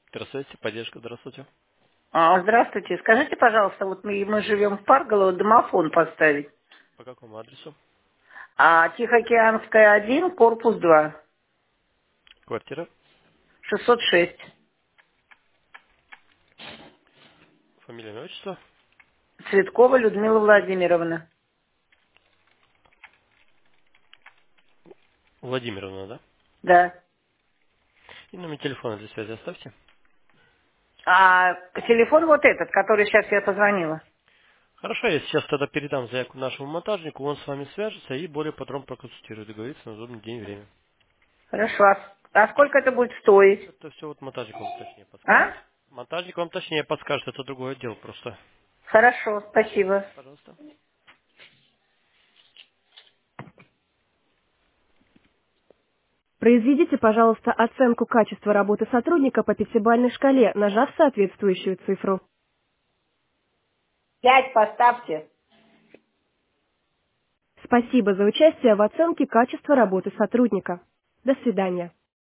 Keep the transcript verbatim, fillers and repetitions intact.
Здравствуйте, поддержка, здравствуйте. А, здравствуйте. Скажите, пожалуйста, вот мы, мы живем в Парголово, домофон поставить. По какому адресу? А Тихоокеанская один, корпус два, Квартира. шестьсот шесть. Фамилия, имя, отчество. Цветкова Людмила Владимировна. Владимировна, да? Да. И номер телефона для связи оставьте. А телефон вот этот, который сейчас я позвонила. Хорошо, я сейчас тогда передам заявку нашему монтажнику, он с вами свяжется и более подробно проконсультирует, договорится на удобный день и время. Хорошо. А, с- а сколько это будет стоить? Это все вот монтажник вам точнее подскажет. А? Монтажник вам точнее подскажет, это другое дело просто. Хорошо, спасибо. Пожалуйста. Произведите, пожалуйста, оценку качества работы сотрудника по пятибалльной шкале, нажав соответствующую цифру. Пять поставьте. Спасибо за участие в оценке качества работы сотрудника. До свидания.